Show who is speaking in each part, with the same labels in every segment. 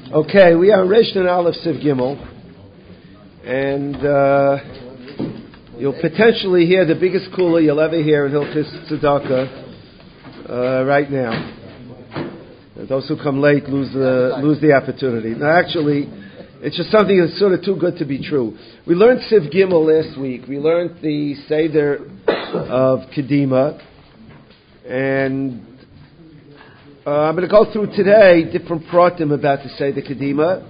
Speaker 1: Okay, we are Reish and Aleph Siv Gimel, and you'll potentially hear the biggest kula you'll ever hear in Hilchis Tzedakah right now. Those who come late lose the opportunity. No, actually, it's just something that's sort of too good to be true. We learned Siv Gimel last week. We learned the Seder of Kedima, and I'm going to go through today different pratim about the Seder Kedima.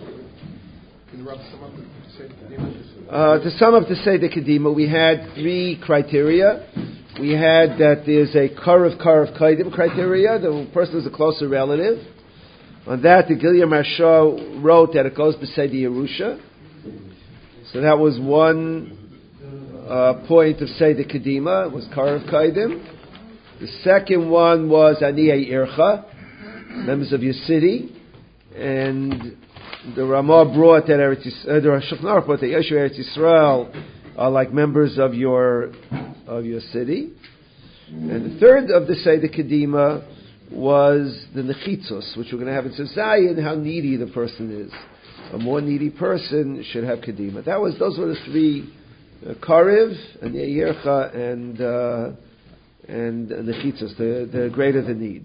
Speaker 1: To sum up the Seder Kedima, we had three criteria. We had that there's a Karav Kaidim criteria. The person is a closer relative. On that, the Gilya Marsha wrote that it goes beside the Yerusha. So that was one point of Seder Kedima. It was Karav Kaidim. The second one was Aniyei Ircha, members of your city, and the Ramah brought that the Shulchan Aruch brought that Yeshu Eretz Yisrael are like members of your city. And the third of the Seder Kedima was the Nechitzos, which we're going to have in Zion, how needy the person is. A more needy person should have Kedima. Those were the three, Karev, Aniyei Ircha, and the chitzos, the greater the need.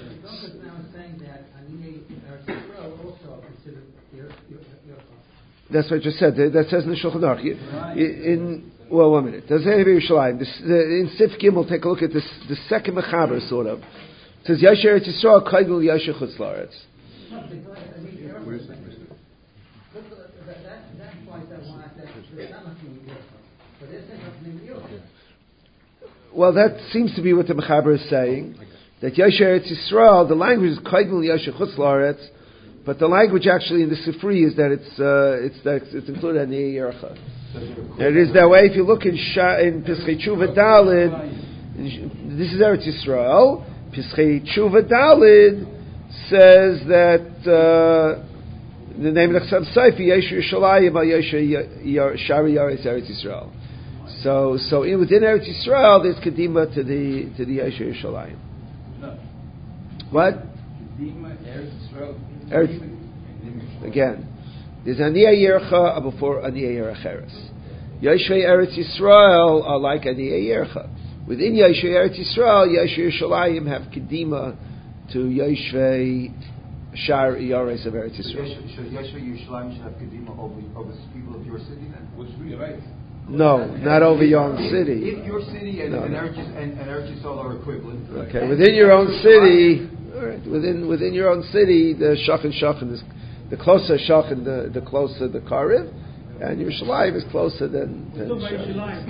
Speaker 1: That's what I just said. That says in the Shulchan Aruch. Well, 1 minute. Does it Yerushalayim? In Sif Gimel, take a look at this. The second mechaber, sort of. It says Yasher Eretz Yisrael Kaidul Yasher Chutz La'aretz. Well, that seems to be what the Mechaber is saying. That Yasher Eretz Yisrael, the language is Kaidul Yasher Chutz La'aretz, but the language actually in the Sifri is that it's included in the Yercha. It is that way. If you look in Pischei Tshuva Dalid, this is Eretz Yisrael. Pischei Tshuva Dalid says that the name of the Chassam Sofer Yeshu Yerushalayim Al Yeshu Shari Yaretz Eretz Yisrael. So within Eretz Yisrael, there's Kedima to the Yeshu Yerushalayim. No. What? Kedima Eretz Yisrael. Again, there's Aniyei Yercha before Aniyei Yerecheres. Yeshu Eretz Yisrael are like Aniyei Yercha. Within Yeshu Eretz Yisrael, Yeshu Yerushalayim have Kedima to Yeshu Shar Yaretz of Eretz Yisrael.
Speaker 2: So Yeshu Yerushalayim should have Kedima over people of your city then? Which would be right.
Speaker 1: No, not over your own city.
Speaker 2: If your city and Eretz Yisrael are equivalent.
Speaker 1: Okay, within your own city, all right, within your own city, the Shachan is the closer Shachan, the closer the Karev, and Yerushalayim is closer than Shachan.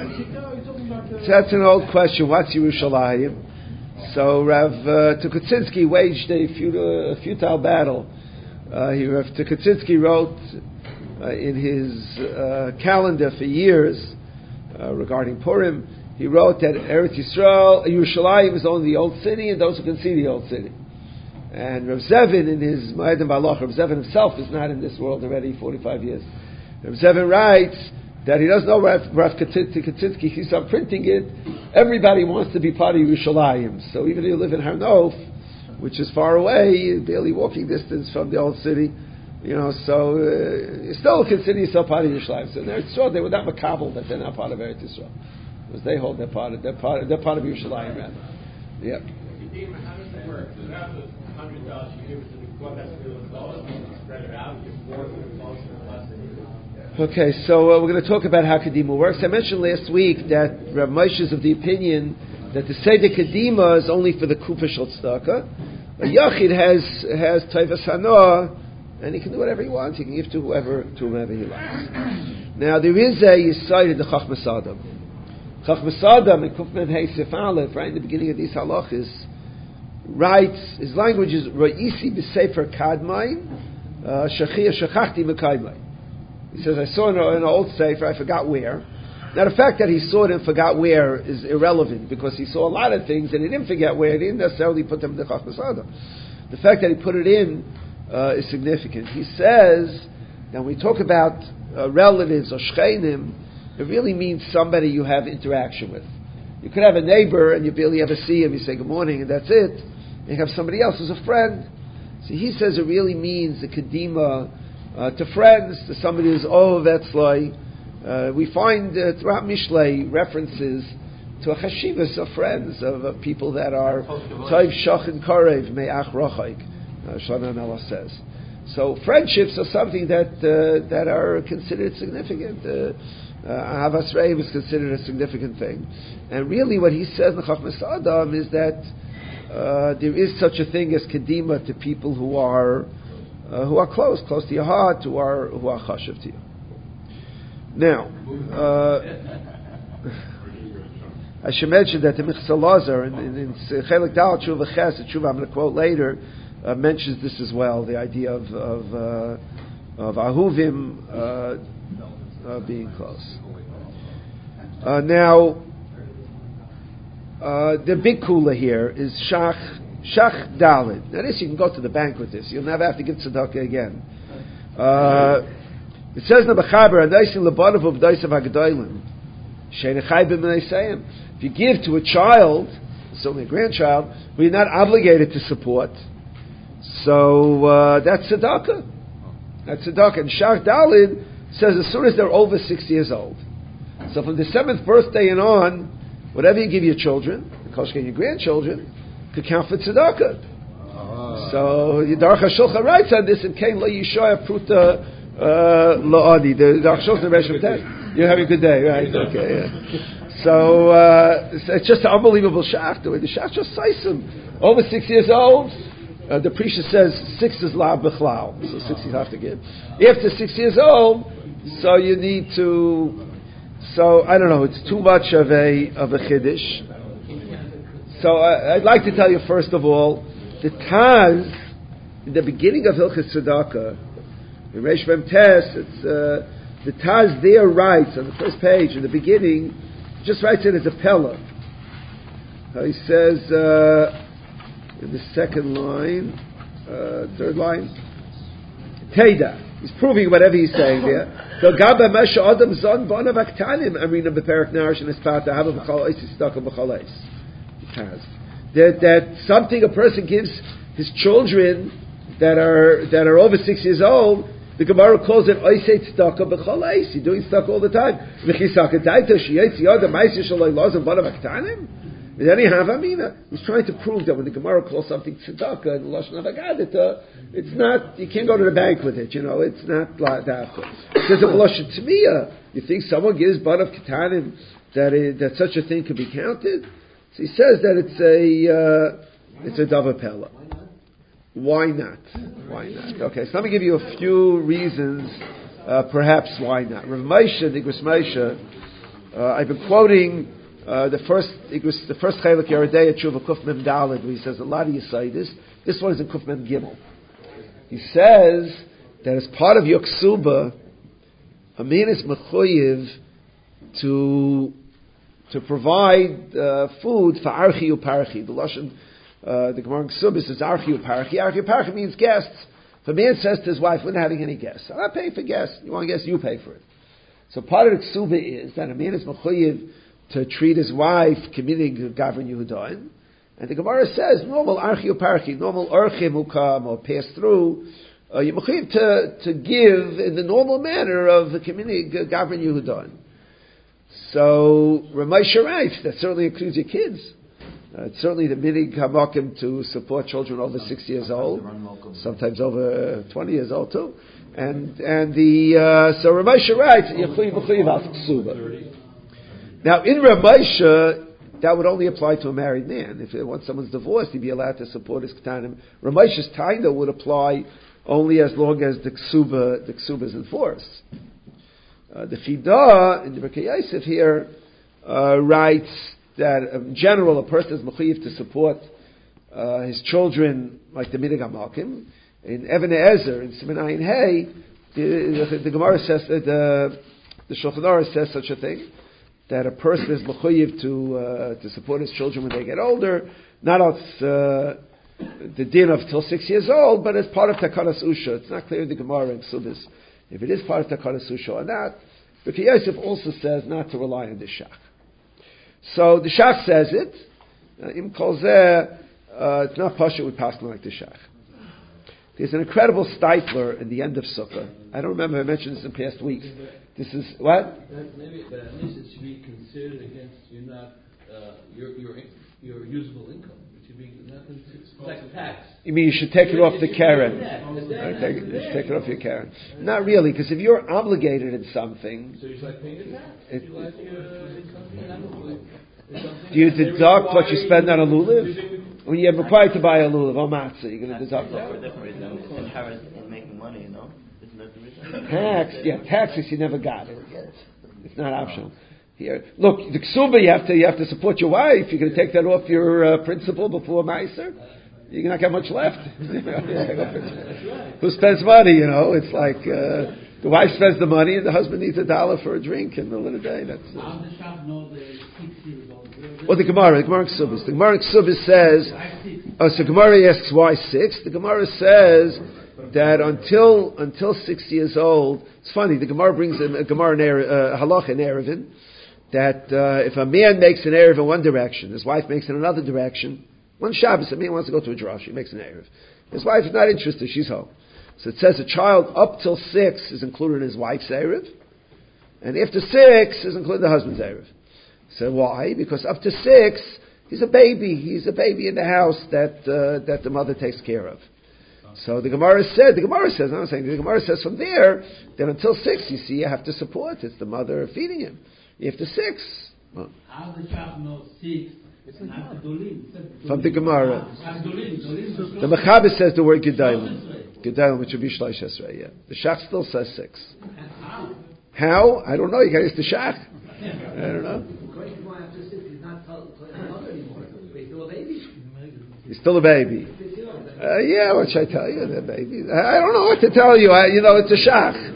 Speaker 1: So that's an old question. What's Yerushalayim? So Rav Tukaczynski waged a futile battle. Rav Tukaczynski wrote in his calendar for years regarding Purim, he wrote that Eretz Yisrael, Yerushalayim is only the old city and those who can see the old city. And Rav Zevin in his Ma'adim Balach, Rav Zevin himself is not in this world already 45 years. Rav Zevin writes that he doesn't know Rav Tukaczynski, he started printing it. Everybody wants to be part of Yerushalayim. So even if you live in Har Nof, which is far away, barely walking distance from the old city, so you still consider yourself part of Yerushalayim. So in Eretz Yisrael, they were not makabel that they're not part of Eretz Yisrael, because they hold they're part of Yerushalayim, rather. Yeah.
Speaker 3: How does it work? Does it have the 100,000 years in the club that's really close? Spread it out, get more closer and less than.
Speaker 1: Okay, so we're going to talk about how Kedima works. I mentioned last week that Rav Moshe is of the opinion that the Seder Kedima is only for the Kufa Shel Tzedakah. A Yachid has Tovas Hanoah, and he can do whatever he wants. He can give to whoever he likes. Now there is a Yisayid in the Chachmas Adam. Chachmas Adam in Kufman Hey Sif Aleph, right in the beginning of these halachas, writes, his language is Ra'isi b'Sefer Kadmai, Shachachti Mekaymai. He says, I saw in an old Sefer, I forgot where. Now the fact that he saw it and forgot where is irrelevant, because he saw a lot of things and he didn't forget where, he didn't necessarily put them in the Chachmas Adam. The fact that he put it in is significant. He says that when we talk about relatives or shchenim, it really means somebody you have interaction with. You could have a neighbor and you barely ever see him. You say good morning and that's it. You have somebody else who's a friend, So he says it really means the kedima to friends, to somebody who's Ohav Etzlai. We find throughout Mishlei references to a chashivas of friends, of people that are Taiv Shachin Karev Me'ach Rochaik, Shlomo Melech says. So friendships are something that are considered significant. Ahavas Re'im is considered a significant thing. And really what he says in Chachmas Adam is that there is such a thing as kedima to people who are close to your heart, who are chashiv to you. Now, I should mention that the Michzah Lazar in Chelik Dal Tshuva Ches, the Tshuva I'm going to quote later, mentions this as well. The idea of ahuvim being close. Now, the big kula here is Shach Dalid. Now this you can go to the bank with this. You'll never have to give tzedakah again. It says in the Mechaber, if you give to a child, certainly a grandchild, who you're not obligated to support, so that's tzedakah. That's tzedakah. And Shach Dalid says as soon as they're over 6 years old. So from the 7th birthday and on, whatever you give your children, your grandchildren, could count for tzedakah. So the Aruch HaShulchan writes on this, and Kain Lo Yishoya Pruta La'adi. The Aruch HaShulchan Reshim Test. You're having a good day, right? Okay, yeah. So it's just an unbelievable shach. The way the shach just cites him. Over 6 years old, the Prisha says 6 is La B'chlal. So 6 you have to give. After 6 years old, so you need to. So I don't know. It's too much of a chiddush. So I'd like to tell you first of all, the Taz in the beginning of Hilchos Tzedakah, in Reish Mem Tes, it's the Taz there writes on the first page in the beginning, just writes it as a pella. He says in the second line, third line, Teda. He's proving whatever he's saying there. That something a person gives his children that are over 6 years old, the Gemara calls it oisei tzedakah b'chol eis. You're doing tzedakah all the time. He's trying to prove that when the Gemara calls something tzedakah in the Lashon HaGadah, it's not, you can't go to the bank with it, it's not like that. There's a Lashon Tmiyah. You think someone gives bun of ketanim that such a thing could be counted? So he says that it's a davar pella. Why not? Okay, so let me give you a few reasons, perhaps why not. Rav Moshe, Igros Moshe, I've been quoting the first Chelik Yeridei Tshuva Kuf Mem Daled, where he says a lot of Yisaitis. This one is in Kuf Mem Gimel. He says that as part of your ksuba, a man is mechuyev to provide food for archi uparchi. The Lashon, the Gemara in Ksuba says archi uparchi. Archi uparchi means guests. If a man says to his wife, "We're not having any guests. I'm not paying for guests. You want guests? You pay for it." So part of the Ksuba is that a man is mechuyev to treat his wife committing Gavrin Yehudain. And the Gemara says, normal archi uparchi, normal orchim who come or pass through, you're mechuyev to give in the normal manner of the committing Gavrin Yehudain. So Ramesh writes that certainly includes your kids. It's certainly the minig hamakim to support children over 6 years old, sometimes over 20 years old too. And so Ramesh writes now in Ramesh that would only apply to a married man. If once someone's divorced, he'd be allowed to support his ketanim. Ramesh's taina would apply only as long as the ksuba is enforced. The Chidah in the Berkei Yosef here writes that in general a person is mechuyev to support his children like the minig hamakim. In Even Ezer in Siman Ayin Hey, the Gemara says that the Shulchan Aruch says such a thing, that a person is mechuyev to support his children when they get older, not as the din of till 6 years old, but as part of Takanas Usha. It's not clear in the Gemara and Subis if it is part of Takanas Usha or not. But Yosef also says not to rely on the Shach. So the Shach says it. Im Kol Zeh, it's not Pasha with passing like the Shach. There's an incredible Steipler in the end of Sukkah. I don't remember, I mentioned this in past weeks. This is, what?
Speaker 4: Maybe, but at least it should be considered against your usable income. It should be nothing. It's like tax.
Speaker 1: You mean you should take it off the Karen? You should take it off your Karen. Not really, because if you're obligated in something...
Speaker 4: So you should like paying a tax?
Speaker 1: Do you deduct what you spend on a lulav? When you're required to buy a lulav or matzah, you're going to deduct that.
Speaker 5: For a different reason. It's inherent in making money, you know? Isn't that the reason?
Speaker 1: Taxes you never got. It's not optional. Here, look, the ksuba you have to support your wife. You're going to take that off your principal before Meiser. You're not got much left. Who spends money? You know, it's like the wife spends the money and the husband needs $1 for a drink in the middle of the day. That's. Well, the Gemara in Ksubis. The Gemara in Ksubis says. So Gemara asks why 6. The Gemara says that until 6 years old. It's funny. The Gemara brings a Gemara halacha in Erevin. That if a man makes an Erev in one direction, his wife makes it in another direction. One Shabbos, a man wants to go to a drash, he makes an Erev. His wife is not interested, she's home. So it says a child up till 6 is included in his wife's Erev, and after 6 is included the husband's Erev. So why? Because up to 6, he's a baby. He's a baby in the house that the mother takes care of. So the Gemara says, I'm not saying, the Gemara says from there, that until 6, you see, you have to support. It's the mother feeding him. After 6. Well,
Speaker 4: how the child knows 6?
Speaker 1: From the Gemara. The Mechaber says the word Gedalim. Gedalim, which would be Shlosh Esrei, yeah. The Shach still says 6. How? I don't know. You got to ask the Shach. I don't know. He's still a baby. Yeah, what should I tell you? The baby. I don't know what to tell you. It's a Shach.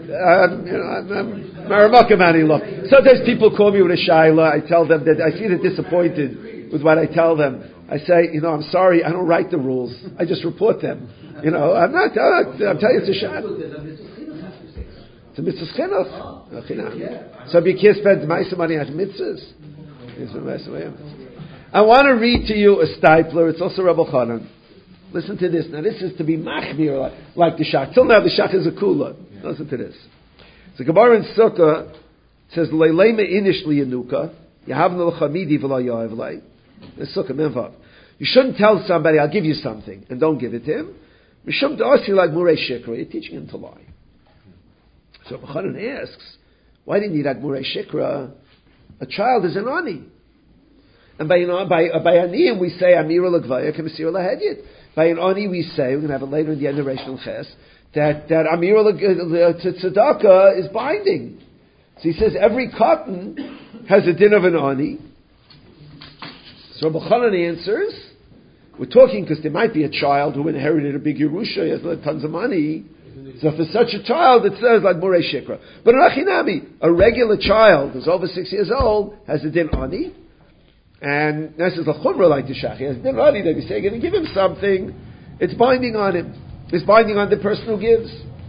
Speaker 1: Look, sometimes people call me with a shaila. I tell them that I see they're disappointed with what I tell them. I say, I'm sorry, I don't write the rules. I just report them. I'm telling you it's a shach. It's a mitzvah chinuch. So you can't spend ma'aser money on mitzvahs. I want to read to you a Steipler. It's also Rebbe Chanan. Listen to this. Now this is to be machmir like the shach. Till now the shach is a kula. Listen to this. So Gemara in Sukkah says, "Leilema inishli yanuka yahavna l'chamidi v'lo yoevlei." The Sukkah menvav. You shouldn't tell somebody, "I'll give you something," and don't give it to him. Mishum da'asi like murei shikra. You're teaching him to lie. So Chanan asks, "Why didn't you like murei shikra? A child is an ani, and by aniyim we say amira l'gvaya k'mesira l'hedyet. By an ani we say, we're going to have it later in the end of Rishon Ches, that amira to tzedakah is binding. So he says every cotton has a din of an ani. So Rabbi Chanan answers, we're talking because there might be a child who inherited a big Yerusha, he has tons of money. So for such a child, it says like Murei Shikra. But an Achinami, a regular child who's over 6 years old, has a din ani. And this is a chumrah like the shach. He has a din ani that you say, you're going to give him something, it's binding on him. It's binding on the person who gives.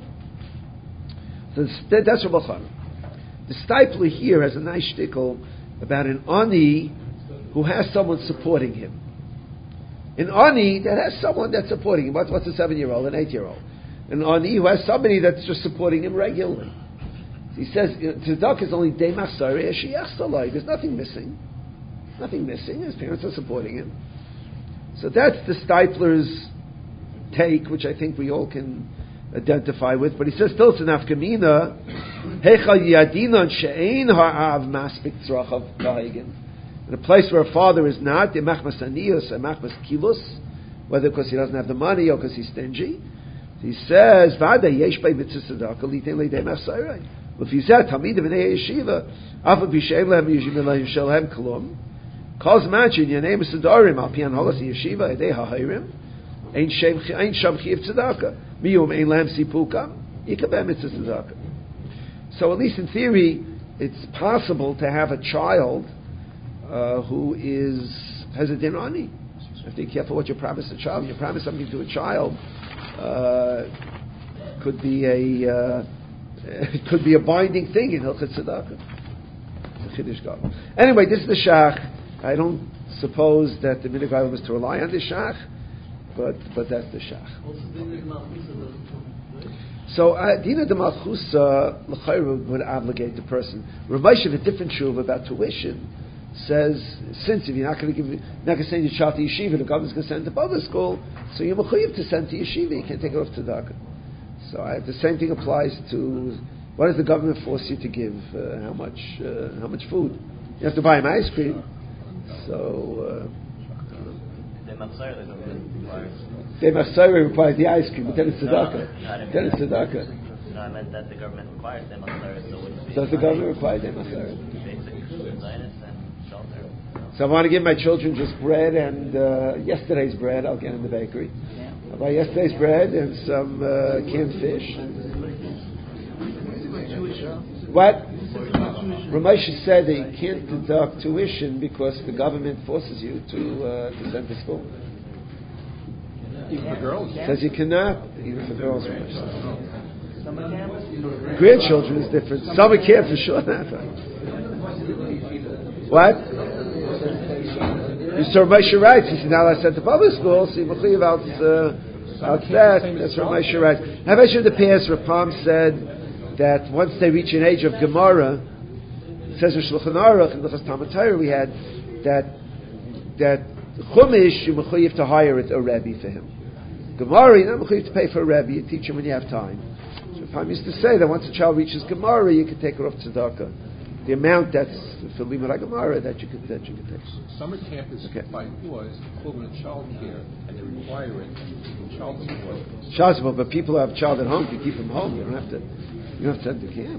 Speaker 1: So that's Rabbi Chanan. The Steipler here has a nice shtickle about an ani who has someone supporting him. An ani that has someone that's supporting him. What's a 7-year-old, an 8-year-old? An ani who has somebody that's just supporting him regularly. So he says, tzedakah is only day masarei she'yach salai. There's nothing missing. Nothing missing. His parents are supporting him. So that's the Steipler's take, which I think we all can identify with. But he says still it's an afkamina. Hecha yadinon she'ein ha'av maspik tzrachav ka'egin. In a place where a father is not, the machmas aniyos and machmas kilus, whether because he doesn't have the money or because he's stingy. He says, "Vada yesh bei mitzvah tzedakah litin leidei mafsarei." If he said, "Talmid b'nei yeshiva, afa b'shein lehem yishim lehem shelhem kolum, calls matching your name is sedarim al pian holas yeshiva edei ha'hirim, ein sham chiv tzedakah miyum ein lehem sipuka yikabeh mitzvah tzedakah." So at least in theory, it's possible to have a child who has a din ani. You have to be careful what you promise a child. When you promise something to a child, could be a binding thing in Hilchot Tzedakah. Anyway, this is the shach. I don't suppose that the minhag was to rely on the shach. but that's the shach. So Dina de Malchusa l'chayru would obligate the person. Rav Moshe, a different shuv about tuition, says since if you're not going to send your child to yeshiva, the government's going to send to public school, so you're mechuyev to send to yeshiva. You can't take it off tzedakah. So the same thing applies to what does the government force you to give? How much food? You have to buy him ice cream. So. They requires the ice cream, but then it's tzedakah. Then it's tzedakah.
Speaker 5: No, I meant that the government requires them so
Speaker 1: does the government require them Basic
Speaker 5: and shelter.
Speaker 1: So I want to give my children just bread and yesterday's bread. I'll get in the bakery. I'll buy yesterday's bread and some canned fish. What? Rav Moshe said that you can't deduct tuition because the government forces you to send to school.
Speaker 2: Even for girls?
Speaker 1: Says you cannot, even for girls. Grandchildren is different. Summer camp for sure. What? So Rav Moshe writes, he said, now I sent to public school, so you must leave out that. That's Rav Moshe writes. I mentioned in the past, Rapam said that once they reach an age of Gemara, it says in Shulchan Aruch, in the Talmud Torah, we had that Chumash, you're mechuyev to hire a Rebbe for him. Gemara, you're not mechuyev to pay for a Rebbe, you teach him when you have time. So Rapam used to say that once a child reaches Gemara, you can take her off tzedakah. The amount that's for Limud Gemara that you could take.
Speaker 2: Summer camp is by law is equivalent to child care, and they require it in child support.
Speaker 1: Child support, but people who have a child at home, you keep them home. You don't have to send them to camp.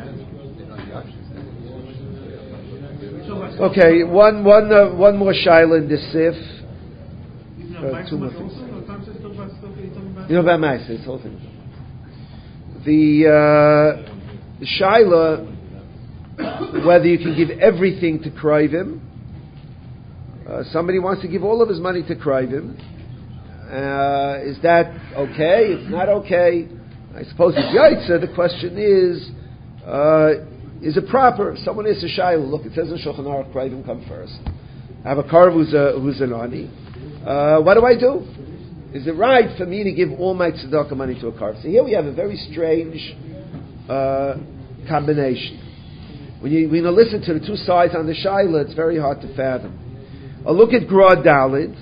Speaker 1: Okay, one more shaila in this sif. Two more things. You know about Maisa, this whole thing. The shaila, whether you can give everything to Krivim. Somebody wants to give all of his money to Krivim. Is that okay? It's not okay. I suppose it's Yaitza. The question is it proper? If someone asks a shayla, look, it says in Shulchan Aruch, Krivim come first. I have a karv who's an ani. What do I do? Is it right for me to give all my tzedakah money to a karv? So here we have a very strange combination. When you listen to the two sides on the shayla, it's very hard to fathom. Look at Gra Dalid.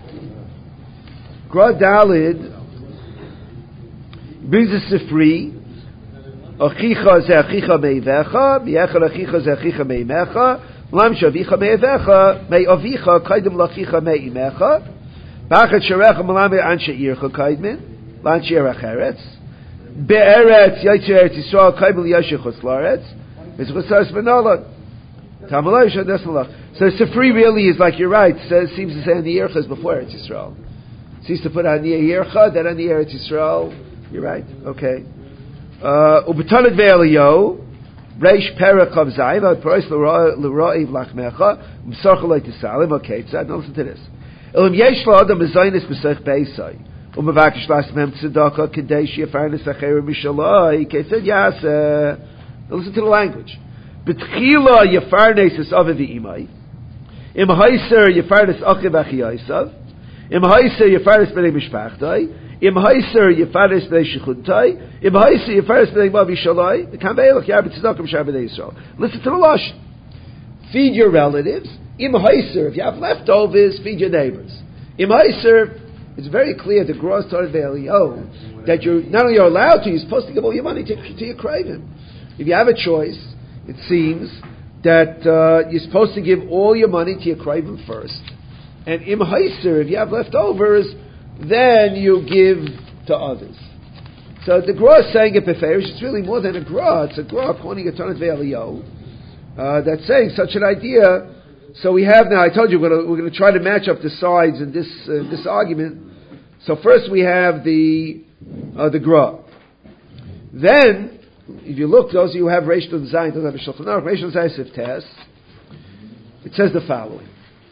Speaker 1: Gra Dalid brings a sifri. Achicha ze achicha meivecha, v'yechel achicha ze achicha meimecha, lam shavicha meivecha, meiavicha kaidem lachicha meimecha, bachet sherecha malam anshe ircha kaidmin, lanshe erech eretz, be'eretz yaitzer eretz Yisrael kaidem yashechus laretz, v'zchusas v'nolad. So Sifri really is like you're right. Seems to say on the Yercha before Eretz Yisrael. Seems to put on the Yercha, then on the Eretz Yisrael. You're right. Okay. Ubetanet ve'eliyo reish perek of zayin v'prois l'ro'iv lachmecha m'sarcha lo'tisalim. Okay, so now listen to this. Elim yesh la'adam mezaynis b'sech beisai u'mevakish lasmem tzedakah k'dei she'yafarnes acherim mishalai k'etzed yaseh. Listen to the language. Betchila Yefarnes is of the imai. Im Heiser Yefarnes Achiv Achiyaisav. Im Heiser Yefarnes Bnei Mishpachtai. Im Heiser Yefarnes Bnei Shechuntai. Im Heiser Yefarnes Bnei Mavi Shalai. The Kambeilach Yarbet Tzedakah Shabbat Yisrael. Listen to the Lashon. Feed your relatives. Im Heiser, if you have leftovers, feed your neighbors. Im Heiser, it's very clear the Gross Torah Ve'Eliyahu that you're not only allowed to, you're supposed to give all your money to your craving. If you have a choice, it seems that you're supposed to give all your money to your craving first. And im haiser, if you have leftovers, then you give to others. So the Gra is saying it beferish. It's really more than a Gra. It's a Gra pointing a Tanat Ve'Eliyahu that's saying such an idea. So we have now, I told you, we're going to try to match up the sides in this argument. So first we have the Gra. Then, if you look, those of you who have Reish Nun Zayin, don't have a Shulchan Aruch, Reish Nun Zayin Sif Tes, it says the following.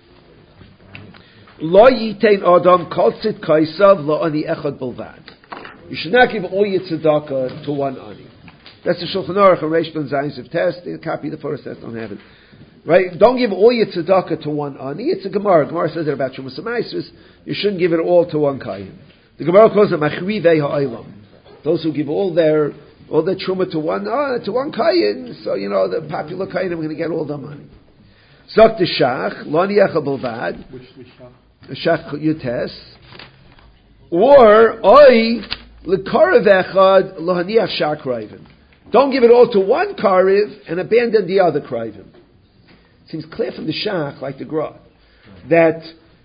Speaker 1: Lo yitein adam kol tzit kaisav lo ani echad bilvad. You should not give all your tzedakah to one ani. That's the Shulchan Aruch and Reish Nun Zayin Sif Tes. They copy the first test, don't have it. Right? Don't give all your tzedakah to one ani. It's a Gemara. Gemara says it about Shumas Ma'asos. You shouldn't give it all to one kayin. The Gemara calls it machrivei ha'olam. Those who give all their truma to one kayin. So the popular kayin are going to get all the money. Zok the shach lo niach b'lvad.
Speaker 2: Which
Speaker 1: Shach yutes. Or oi l'karev echad lo haniach shar krayvim. Don't give it all to one karev and abandon the other krayvim. Seems clear from the shach, like the Gra, that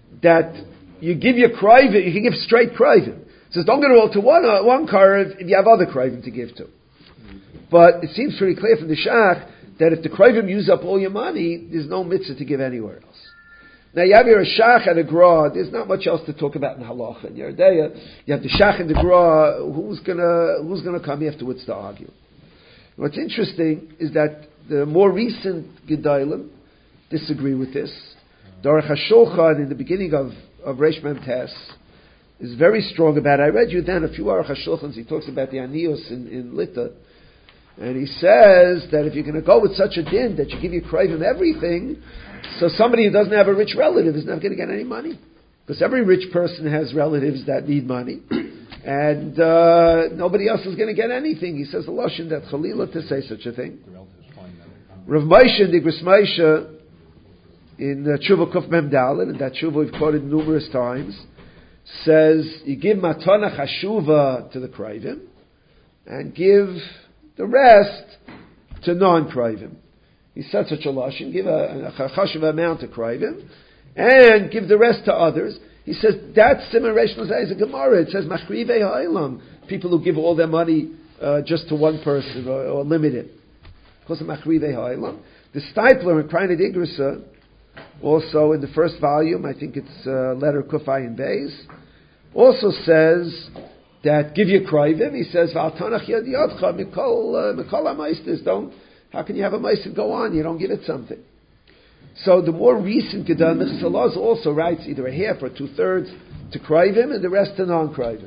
Speaker 1: you give your krayvim, you can give straight krayvim. It says don't give it all to one karev if you have other krayvim to give to. But it seems pretty clear from the shach that if the krayvim use up all your money, there's no mitzvah to give anywhere else. Now you have your shach and a gra. There's not much else to talk about in halacha. In Yeridea, you have the shach and the gra. Who's gonna come afterwards to argue? What's interesting is that the more recent gedolim disagree with this. The Aruch HaShulchan in the beginning of Reish Mem Tes is very strong about it. I read you then a few Aruch HaShulchans. He talks about the Anius in Lita, and he says that if you're going to go with such a din that you give your krayvim everything, so somebody who doesn't have a rich relative is not going to get any money, because every rich person has relatives that need money, and nobody else is going to get anything. He says the lashon that chalila to say such a thing. Rav Moshe and Igros Moshe in Tshuva Kuf Mem Daled, and that Tshuva we've quoted numerous times, says you give matana chashuva to the krayvim and give the rest to non-krayvim. He said such a lashon, give a chashuva amount to krayvim and give the rest to others. He says that's similar is a Gemara. It says machrivei ha'olam, people who give all their money just to one person or limit it. Because of machrivei ha'olam. The Steipler in Kreinid Igrasa, also in the first volume, I think it's letter Kufay and Beis, also says that give your krayvim. He says v'altanach yad yadcha mikol ha'maistis. Don't. How can you have a ma'aser go on? You don't give it something. So the more recent Gedan Mechsalaz also writes either a half or 2/3 to krayvim and the rest to non-krayvim.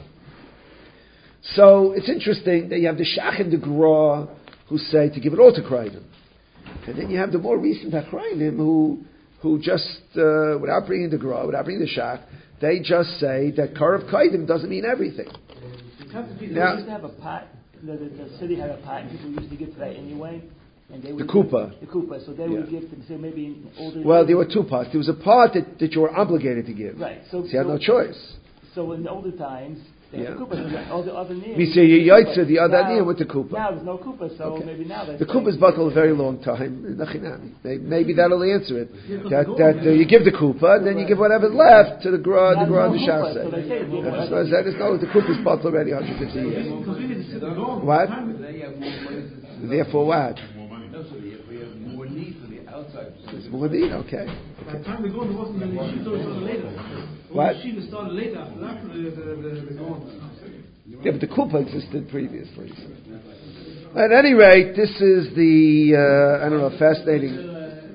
Speaker 1: So it's interesting that you have the Shach and the Gra who say to give it all to krayvim, and then you have the more recent Achrayim who just without bringing the Gra, without bringing the Shach, they just say that Karev Kaidim doesn't mean everything.
Speaker 6: They used to have a pot. The city had a pot, and people used to give to that anyway. And they would
Speaker 1: the kupa.
Speaker 6: The kupa. So they would give to, say, maybe in older.
Speaker 1: Well, there were two parts. There was a part that you were obligated to give.
Speaker 6: Right.
Speaker 1: So you had no choice.
Speaker 6: So in the older times, they had kupa. So all the other names.
Speaker 1: We say you yaitza the other name with the kupa.
Speaker 6: Now there's no kupa, so maybe now
Speaker 1: the kupa's bottled a very long time. Maybe that'll answer it. That you give the kupa, and then you give whatever's left to the gra and the shach. So the kupa's bottled already 150 years. What? Therefore, what?
Speaker 4: More need for the outside.
Speaker 1: It's more need, okay.
Speaker 4: By the time they go, there wasn't any yeshiva started later.
Speaker 1: What?
Speaker 4: Yeshiva started later after that the
Speaker 1: Yeah, but the kupa existed previously. At any rate, this is the fascinating.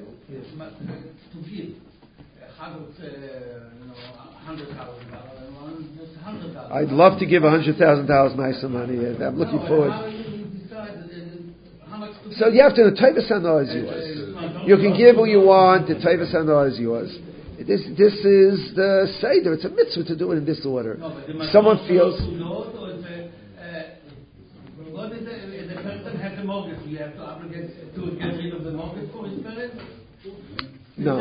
Speaker 1: I'd love to give $100,000 nice money. I'm looking forward. So you have to, the Taivas Hana is yours. You can give who you want, the Taivas Hana is yours. This is the Seder, it's a mitzvah to do it in this order. Someone feels...
Speaker 3: What is the person has a mortgage, you have to obligate to get rid of the mortgage for his parents?
Speaker 1: No.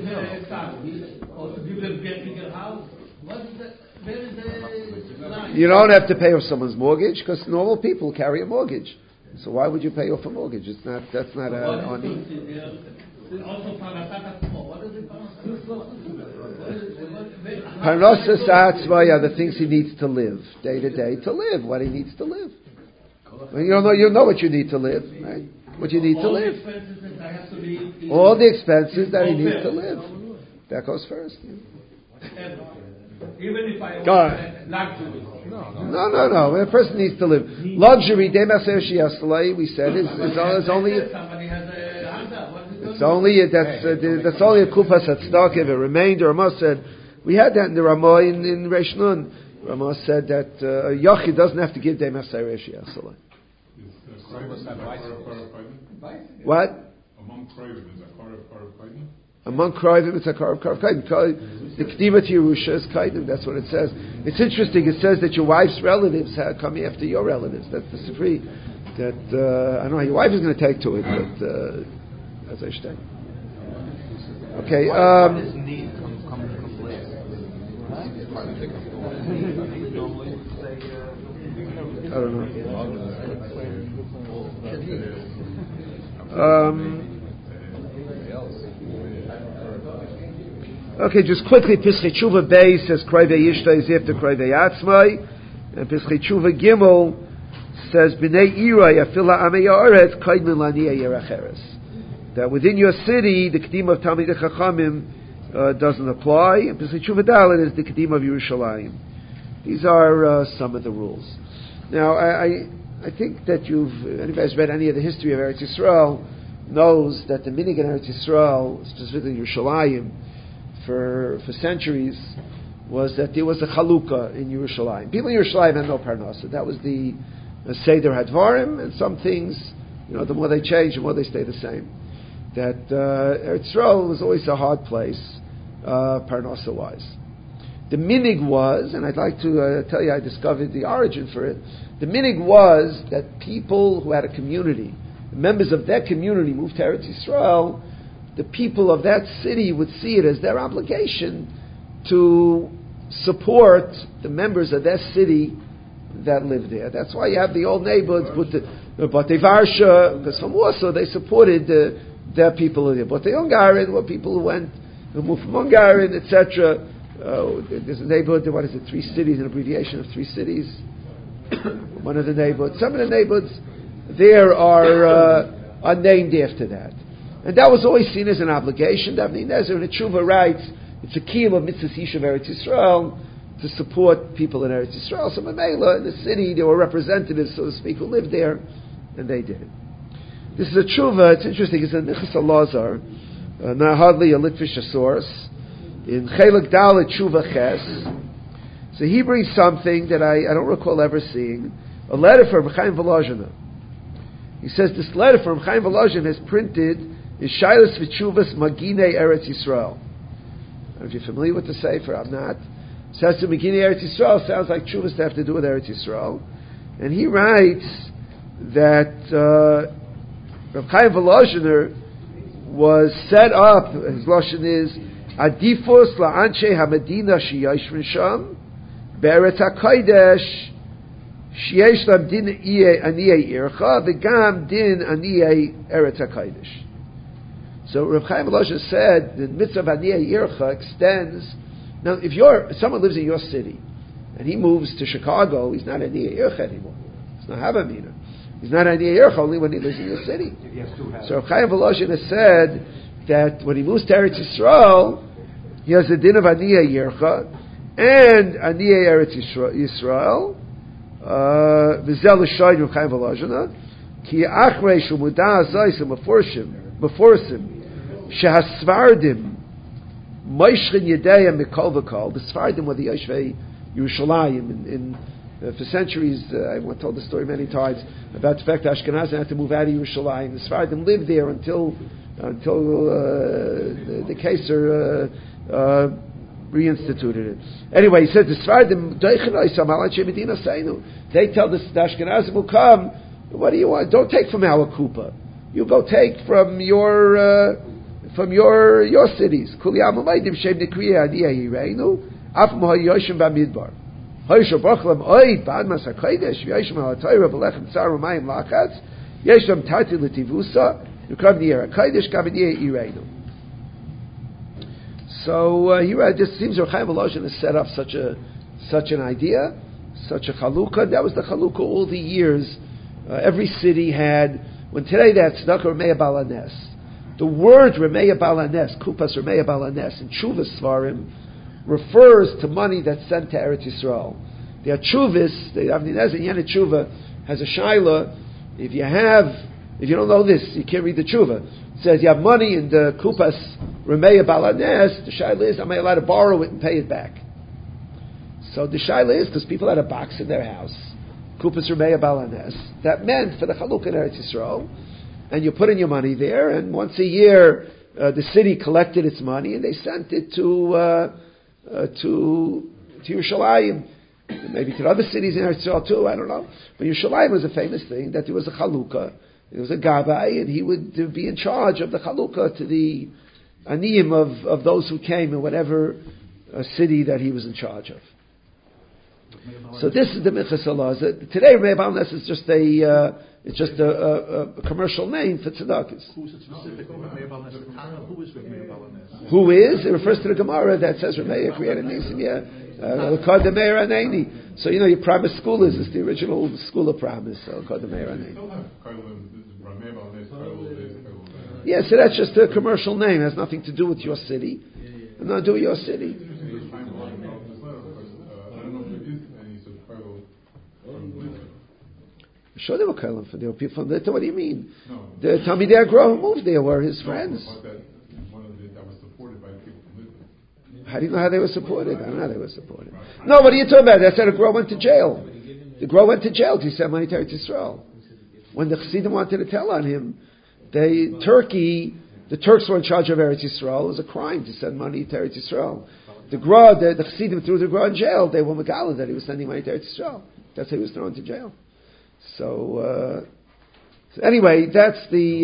Speaker 3: Or to give them a bigger house? Where is the line?
Speaker 1: You don't have to pay off someone's mortgage because normal people carry a mortgage. So why would you pay off a mortgage? That's not on
Speaker 3: Also what is it?
Speaker 1: Parnasa Sa'atzvah are the things he needs to live, day to day, to live, what he needs to live. When you know what you need to live, right? What you need to live. All the expenses that he needs to live. That goes first. Yeah.
Speaker 3: Even if I own luxury.
Speaker 1: No. When a person needs to live. Luxury, we said, is only...
Speaker 3: Somebody has a handout.
Speaker 1: It's only, that's only a kupas tzedakah, a remainder. Ramah said, we had that in the Ramah in Reish Nun. Ramah said that a yachid doesn't have to give Dei Masei Reish Yasalai. What?
Speaker 7: Among Kroivim, is that Karav Kaidim?
Speaker 1: Among Kroivim, it's a Karav Kaidim. The K'diva to Yerusha is Kaidim, that's what it says. It's interesting, it says that your wife's relatives are coming after your relatives. That's the Sifri. That, I don't know how your wife is going to take to it, but, as I say. Okay,
Speaker 5: This need comes from later.
Speaker 1: I don't know. Okay, just quickly, Pischei Tshuva Beis says Kroivei Yishta is after Kroivei Atzmai, and Pischei Tshuva Gimel says B'nei Irai Afila Amei Haaretz Kaidmin Laniya Yeracheres. That within your city, the Kedim of Talmidei Chachamim doesn't apply, and Pischei Tshuva Dalet is the Kedim of Yerushalayim. These are some of the rules. Now, I think that anybody who's read any of the history of Eretz Yisrael knows that the minig in Eretz Yisrael, specifically Yerushalayim, for centuries, was that there was a chalukah in Yerushalayim. People in Yerushalayim had no parnasa. That was the Seder Hadvarim, and some things, the more they change, the more they stay the same. That Eretz Yisrael was always a hard place, parnasa-wise. The minig was, and I'd like to tell you I discovered the origin for it, the minig was that people who had a community, members of that community moved to Eretz Yisrael, the people of that city would see it as their obligation to support the members of that city that lived there. That's why you have the old neighborhoods, Batei Varsha, because from Warsaw they supported their people there. Batei Ungarin were people who moved from Ungarin, etc. There's a neighborhood, 3 cities, an abbreviation of 3 cities. One of the neighborhoods. Some of the neighborhoods there are named after that. And that was always seen as an obligation. Davnei Nezer in the Tshuva writes, it's a key of Mitzvah Yishuv Eretz Yisrael to support people in Eretz Yisrael. So Mamela, in the city, there were representatives, so to speak, who lived there, and they did it. This is a Tshuva, it's interesting, it's a Nichas Elazar, not hardly a Litvish source. In Chelik Dalet Tshuva Ches, so he brings something that I don't recall ever seeing, a letter from Chaim Volozhin. He says this letter from Chaim Volozhin is printed in Shailas V'Tshuvas Maginei Eretz Yisrael. I don't know if you're familiar with the Sefer, I'm not. It says to Maginei Eretz Yisrael, sounds like Tshuvas to have to do with Eretz Yisrael. And he writes that Rav Chaim Volozhiner was set up, his Lashon is, Adifos la'anshe ha-medina she'yashvin sham, be'eretz ha-kodesh, she'yesh lam din aniyei ircha, v'gam din aniyei eretz ha-kodesh. So Rav Chaim Volozhin said the mitzvah of aniyei ircha extends. Now, if someone lives in your city, and he moves to Chicago, he's not aniyei ircha anymore. He's not havamina. He's not aniyei ircha only when he lives in your city. So Rav Chaim Volozhin has said that when he moves to Eretz Yisrael, he has a din of Aniyah Yercha and Aniyah Eretz Yisrael. V'zel l'shoyd Rav Chaim Volozhin ki achrei shu mudah zayis meforsim shehasvardim moishchin yedeyim mikol v'kol. The Svardim were the Yoshvei Yerushalayim. For centuries, I've told the story many times about the fact that Ashkenazim had to move out of Yerushalayim. The Svardim lived there until the Kaiser reinstituted it. Anyway, he said the Svardim they tell the Ashkenazim will come. What do you want? Don't take from our kupa. You go take from your cities. So here it just seems Rav Chaim Volozhin has set up such an idea, such a chalukah. That was the chalukah all the years. Every city had. When today they have tzedakah Remeya Balanes. The word Remeya Balanes, Kupas Remeya Balanes, in Tshuvas Svarim, refers to money that's sent to Eretz Yisrael. The Tshuvas, the Avnei Nezer Yenet Tshuva has a shaila. If you don't know this, you can't read the Tshuva. It says you have money in the Kupas Remeya Balanes. The shaila is, am I allowed to borrow it and pay it back? So the shaila is because people had a box in their house, Kupas Remeya Balanes. That meant for the Chalukah in Eretz Yisrael, and you put in your money there, and once a year the city collected its money and they sent it to Yerushalayim, maybe to other cities in Eretz Yisrael too. I don't know. But Yerushalayim was a famous thing that there was a chalukah. There was a gabbai, and he would be in charge of the chalukah to the aniyim of those who came in whatever city that he was in charge of. So this is the Minchas Allah. Today, Reb Alnes is just a commercial name for tzedakahs.
Speaker 4: Who's it specifically? Who is Reb Meir Baal HaNes?
Speaker 1: Who is? It refers to the Gemara that says Reb Meir created Nisim. Yeah, Kod Meir Aneni. So your promise school is the original school of promise. So Kod Meir Aneni. Yeah, so that's just a commercial name. It has nothing to do with your city. It's not to do with your city. Sure, there were Kailam from there. Were people from there. What do you mean?
Speaker 7: No.
Speaker 1: The Talmidei HaGra who moved there were his friends.
Speaker 7: That was supported by people from Lisbon.
Speaker 1: How do you know how they were supported? I don't know how they were supported. No, what are you talking about? That's how the Gra went to jail. The Gra went to jail to send money to Eretz Yisrael. When the Chassidim wanted to tell on him, the Turks were in charge of Eretz Yisrael. It was a crime to send money to Eretz Yisrael. The Gra, the Chassidim threw the Gra in jail. They were Megala that he was sending money to Eretz Yisrael. That's how he was thrown to jail. So anyway, that's the.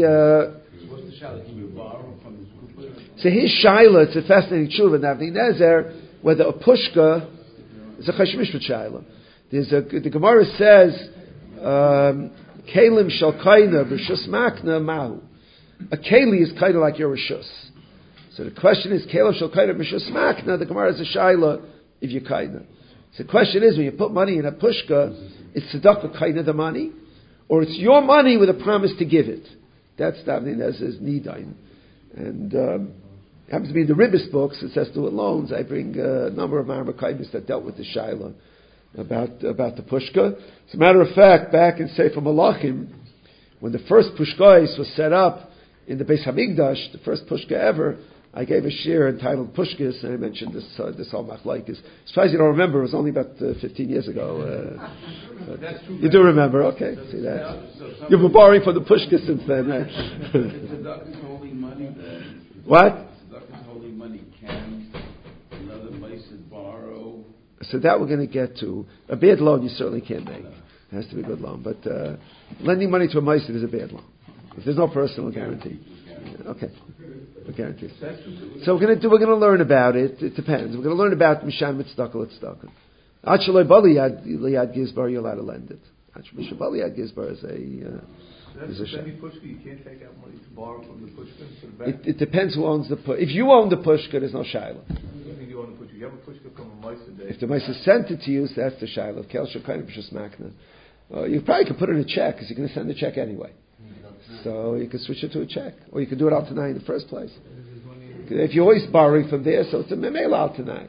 Speaker 1: So his shaila, it's a fascinating tshuva. Now, Nezer, whether a pushka is a chashmishvat shaila. The Gemara says, "Kalim shel kaina b'shus makna mahu." A keli is kind of like your rishus. So the question is, "Kalim shel kaina b'shus makna." The Gemara is a shaila if you kaina. So the question is, when you put money in a pushka, it's tzedakah kind of the money, or it's your money with a promise to give it. That's Davnei Nezer's nidain. And happens to be in the Ribbis books. It says to it loans. I bring a number of Marmakaimis that dealt with the shaila about the pushka. As a matter of fact, back in Sefer Malachim, when the first pushkais was set up in the Beis Hamikdash, the first pushka ever, I gave a shir entitled Pushkas, and I mentioned this whole machlokes. Surprised you don't remember. It was only about 15 years ago. You do remember? Okay, see that. You've been borrowing from the Pushkas since then, right?
Speaker 8: Tzedakah is holding money.
Speaker 1: What?
Speaker 8: Tzedakah is holding money. Can another place borrow?
Speaker 1: So that we're going to get to. A bad loan you certainly can't make. It has to be a good loan. But lending money to a meister is a bad loan. If there's no personal guarantee. Okay. Guaranteed. So we're going to learn about it. It depends. We're going to learn about Mishan Mitzedakah L'Tzedakah. Actually, Baliyad Gizbar, you're allowed to lend it. Actually, Baliyad Gizbar is a shame.
Speaker 4: You can't take out money to borrow from the pushka.
Speaker 1: It depends who owns the pushka. If you own the pushka, there's no shaila.
Speaker 4: You own the pushka. You have a pushka from a meister.
Speaker 1: If the meister sent it to you, so that's the shaila. If Kel Shekayim B'Shus Makna, you probably could put it in a check because you're going to send a check anyway. So you can switch it to a check, or you can do it al tanai in the first place. If you're always borrowing from there, so it's a memel al tanai.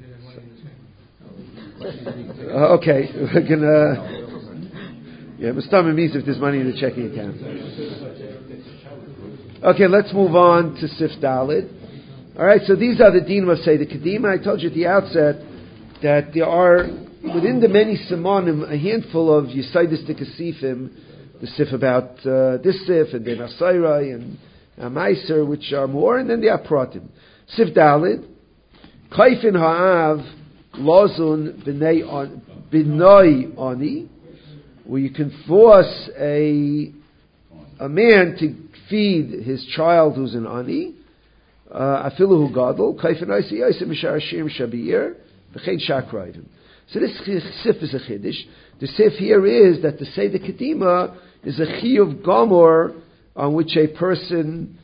Speaker 1: Okay, we're gonna. Yeah, Mustama means if there's money in the checking account. Okay, let's move on to Sif Dalid. All right, so these are the dinim of Seder Kedima. I told you at the outset that there are within the many simonim a handful of Yesaidas Dekasifim. The Sif about this Sif and the Nasairai and Meiser, which are more, and then the Apratim. Sif Dalid, Kaifin Ha'av Lozun B'noi Ani, where you can force a man to feed his child who's an Ani, Afilu Hu Gadol, Kaifin Oisi Oisi Mishar Shir Shabir, V'chein Shakrayim. So this Sif is a Chiddush. The Sif here is that the Seder Kedima is a chiyuv gomor on which a person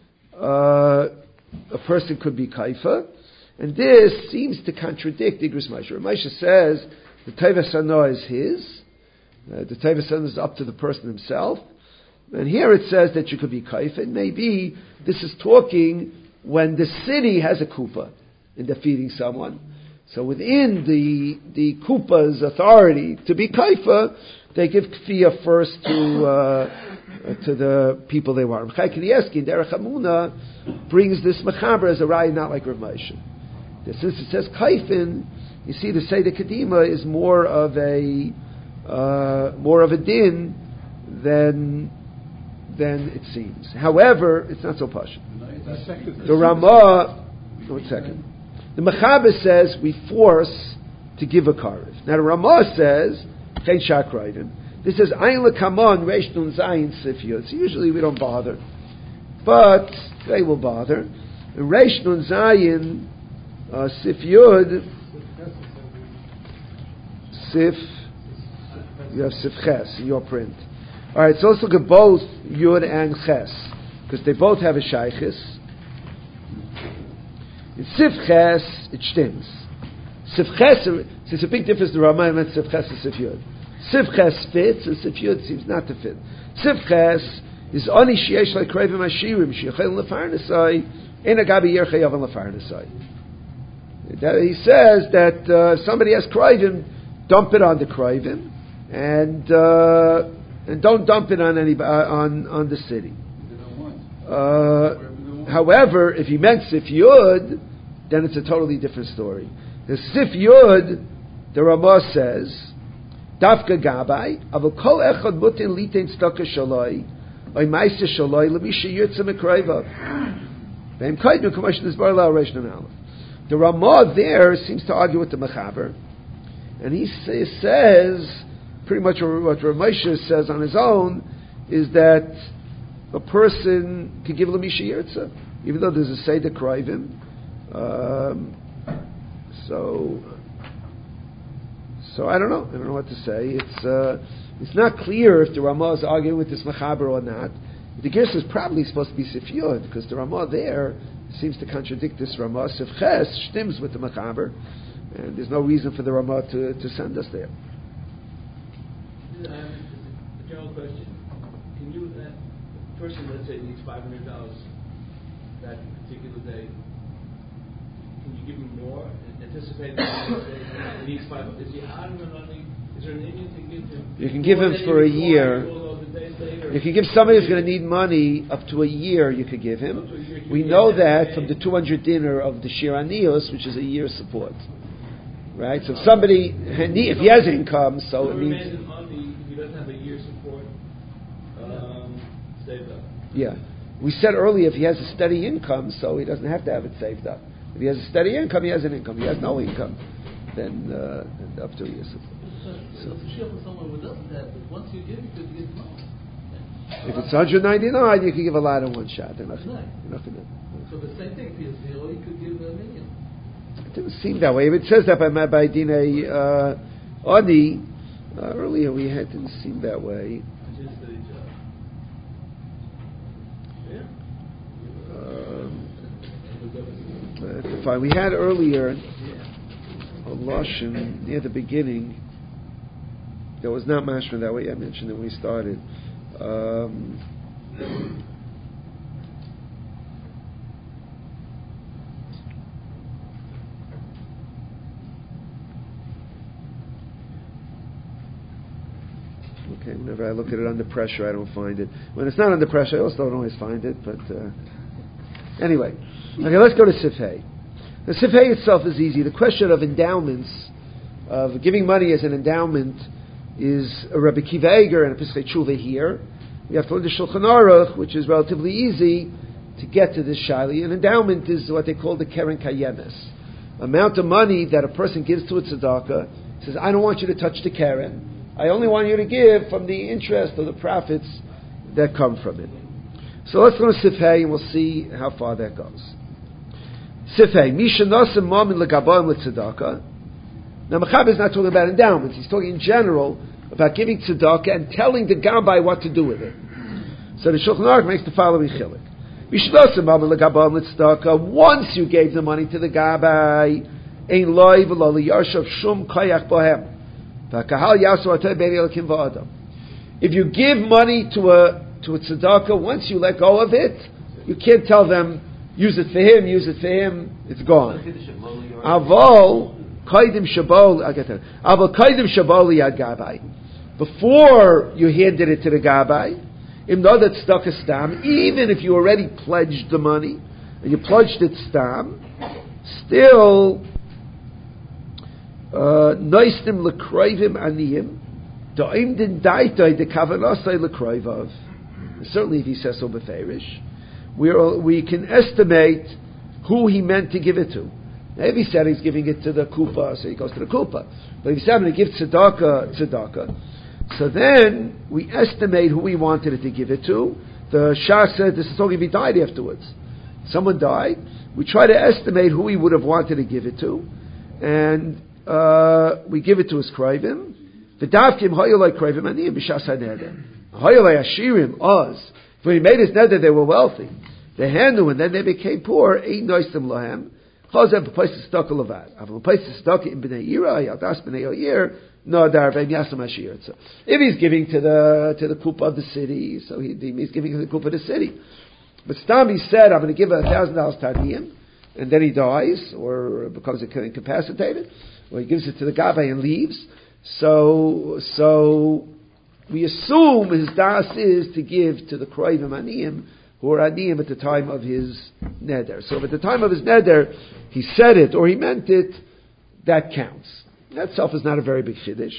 Speaker 1: could be kaifa, and this seems to contradict Igros Moshe. Moshe says the Tevas Hanoah is his, the Tevas Hanoah is up to the person himself, and here it says that you could be kaifa. And maybe this is talking when the city has a kupa and they're feeding someone. So within the kupa's authority to be kaifa, they give kfiyah first to the people they want. Mechai Kanievsky, Derech Hamuna, brings this mechaber as a raya, not like Rav Moshe. Since it says kaifin, you see the Seder Kedima is more of a din than than it seems. However, it's not so pashut. The Ramah, one second. The Mechaber says we force to give a karev. Now the Ramah says chen shakrayim. This says ayin lekamon reish nun zayin sifyud. So usually we don't bother, but they will bother. Reish nun zayin sifyud sif. You have sif ches in your print. All right, so let's look at both yud and ches because they both have a shaychus. In sif ches it stims. Sif ches, it's a big difference. The Ramah meant sif ches and sif yud. Sif ches fits, and sif yud seems not to fit. Sif ches is oni sheyesh like krevim ashirim sheyachel lefarnesai in agabi yerchei yavan lefarnesai. He says that somebody has krevim, dump it on the krevim, and don't dump it on on the city. However, if he meant sif yud, then it's a totally different story. The sif yud, the Ramah says, Dafka Gabai, Avol Kol Echad Mutin Litain Staka Shaloi, Oy Maisa Shaloi, Lemisha Yirtza Mekraiva. Ve'im Kaidu Kamash Nizbar La Reish Nun Aleph. The Ramah there seems to argue with the Mechaber, and he says, pretty much what Ramosha says on his own, is that a person can give Lemisha Yirtza, even though there's a Seder Kraivim. So I don't know. I don't know what to say. It's not clear if the Ramah is arguing with this Mechaber or not. The Gersa is probably supposed to be Sif Yud because the Ramah there seems to contradict this Ramah. Sif Ches stims with the Mechaber, and there's no reason for the Ramah to send us there.
Speaker 4: A general question: can you, that person, let's say, needs $500 that particular day? Can you give him more? Anticipate that he needs $500. Is he out of the money? Is there an Indian to give him?
Speaker 1: You can give him for a year. If you give somebody who's going to need money up to a year, you could give him. We know that from the 200 dinar of the Shir Anios, which is a year's support. Right? So if somebody, if he has income, so it means...
Speaker 4: If he doesn't have a year's support, saved up.
Speaker 1: Yeah. We said earlier if he has a steady income, so he doesn't have to have it saved up. If he has a steady income, he has an income. If he has no income, then up to a year's support.
Speaker 4: So if someone who doesn't have it, once you give, you could get more.
Speaker 1: If it's 199, you can give a lot in one shot.
Speaker 4: So the same thing, he could give $1 million.
Speaker 1: It didn't seem that way. If it says that by Dine Adi, earlier we had, didn't seem that way. Fine. We had earlier a Lashon near the beginning that was not mashma that way. I mentioned it when we started. Okay, whenever I look at it under pressure, I don't find it. When it's not under pressure, I also don't always find it. But anyway, okay, let's go to Sifhei. The Sifhei itself is easy. The question of endowments, of giving money as an endowment, is a Rabbi Kiva Eger and a Pesachei Tshuva here. We have to learn the Shulchan Aruch, which is relatively easy to get to this shayla. An endowment is what they call the Keren Kayemes. Amount of money that a person gives to a tzedakah, says, I don't want you to touch the Keren. I only want you to give from the interest or the profits that come from it. So let's go to Sifhei and we'll see how far that goes. Sifhei, Misha Nasim Mamin Legabayim L'Tzedakah. Now Mechaber is not talking about endowments. He's talking in general about giving tzedakah and telling the Gabbai what to do with it. So the Shulchan Aruch makes the following chilek. Misha Nasim Mamin Legabayim L'Tzedakah. Once you gave the money to the Gabbai, Ein Loi V'lo Liyarshav Shum Kayach Bohem. If you give money to a tzedakah, once you let go of it, you can't tell them, use it for him, it's gone. Avol kaidim shabol, I get that. Avol kaidim shabol yad gabai. Before you handed it to the gabai, imnodat tzedakah stam, even if you already pledged the money, and you pledged it stam, still, noistim lekroivim aniyim, da'im din daitoi de kavanasai lekroivav. certainly if he says so beferish, we can estimate who he meant to give it to. Now, if he said he's giving it to the kupa, so he goes to the kupa. But if he said I'm going to give tzedakah, so then we estimate who he wanted it to give it to. The Shah said this is talking if he died afterwards. Someone died. We try to estimate who he would have wanted to give it to, and we give it to his krivim. V'davkim hayolay krivim aniyim b'shas haneder. Hayolay ashirim oz. When he made his neder, they were wealthy. They handled, and then they became poor. Ein noistim lahem. Chazem b'places stuck levad. Aval b'places stuck in b'nei yira yaldas b'nei oyir. No, darvim yasam ashir. So if he's giving to the kupa of the city, so he's giving to the kupa of the city. But Stam, he said, I'm going to give $1,000 taniyim, and then he dies, or becomes incapacitated, or he gives it to the gabbai and leaves. So we assume his das is to give to the kroivim aniyim, who are aniyim at the time of his neder. So if at the time of his neder, he said it, or he meant it, that counts. That itself is not a very big chiddush.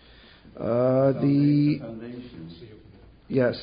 Speaker 1: Yes.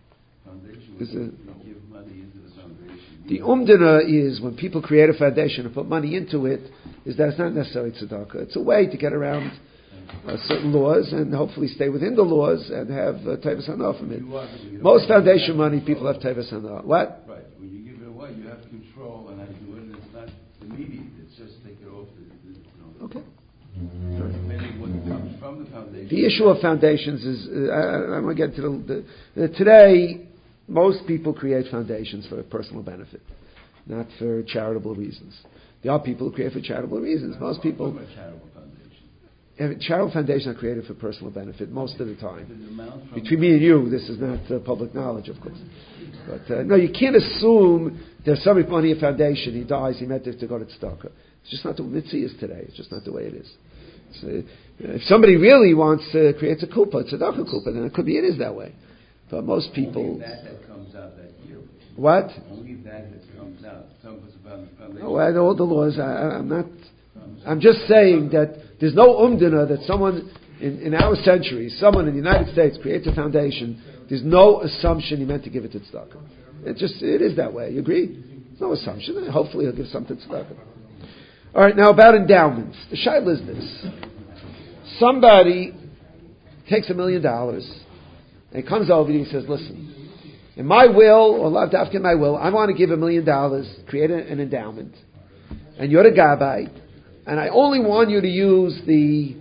Speaker 1: The umdana is when people create a foundation and put money into it, is that it's not necessarily tzedakah. It's a way to get around certain laws and hopefully stay within the laws and have teivas hana from it. Most foundation money, people have teivas hana. What?
Speaker 8: Right. When you give it away, you have control, and I do it, and it's not immediate. It's just take it off.
Speaker 1: Okay.
Speaker 8: Depending what comes from the foundation.
Speaker 1: The issue of foundations is, I'm going to get to today, most people create foundations for personal benefit, not for charitable reasons. There are people who create for charitable reasons. Most people... Charitable foundations are created for personal benefit most of the time. Between me and you, this is not public knowledge, of course. But no, you can't assume there's somebody money a foundation, he dies, he meant it to go to tzedakah. It's just not the way it is today. It's just not the way it is. So, if somebody really wants to create a kupa, tzedakah kupa, then it could be it is that way. But most people...
Speaker 8: Only that comes out that year.
Speaker 1: What?
Speaker 8: Only that comes out. Tell us about the foundation.
Speaker 1: Oh, all the laws. I'm not... I'm just saying that there's no umdana that someone in our century, someone in the United States creates a foundation. There's no assumption he meant to give it to tzedakah. It is that way. You agree? There's no assumption. Hopefully he'll give something to tzedakah. All right, now about endowments. The shaila is this. Somebody takes $1 million and he comes over and he says, listen, in my will, or lav dafka in my will, I want to give $1 million, create an endowment. And you're the gabbai, and I only want you to use the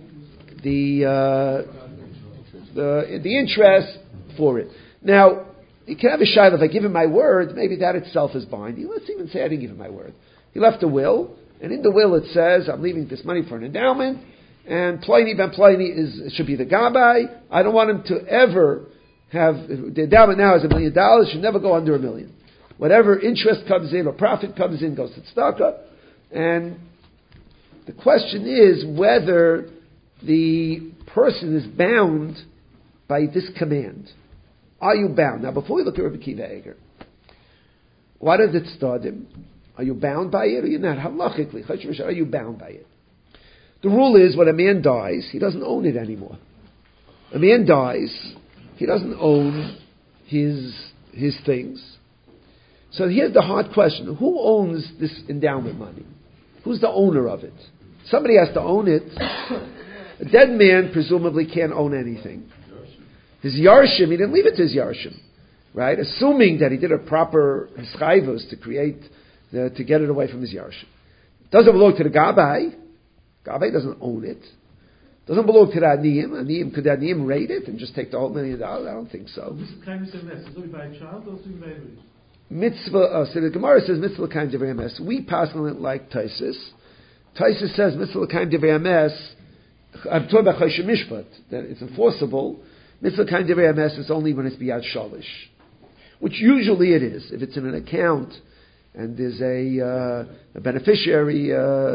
Speaker 1: interest for it. Now, you can have a shaila, if I give him my word, maybe that itself is binding. Let's even say I didn't give him my word. He left a will, and in the will it says, I'm leaving this money for an endowment, and Pliny Ben Pliny should be the gabbai. I don't want him to ever have, the endowment now is $1 million, should never go under $1 million. Whatever interest comes in or profit comes in goes to tzedakah. And the question is whether the person is bound by this command. Are you bound? Now, before we look at Rabbi Akiva Eiger, what does it start him? Are you bound by it or you're not? Halachically, are you bound by it? The rule is when a man dies, he doesn't own it anymore. A man dies, he doesn't own his things. So here's the hard question. Who owns this endowment money? Who's the owner of it? Somebody has to own it. A dead man presumably can't own anything. His yarshim, he didn't leave it to his yarshim, right? Assuming that he did a proper hischayvus to get it away from his yarshim. It doesn't belong to the gabbai. Gabbai doesn't own it. It doesn't belong to the aniyim. Could the aniyim raid it and just take the whole $1 million? I don't think so.
Speaker 4: This is kind of a mess. It's only by a child or something by everybody?
Speaker 1: Mitzvah, so the Gemara says mitzvah l'kaim divrei hames. We pass on it like Taisus. Taisus says mitzvah l'kaim divrei hames. I'm talking about choshen mishpat, that it's enforceable. Mitzvah l'kaim divrei hames is only when it's biyad shalish, which usually it is. If it's in an account and there's a beneficiary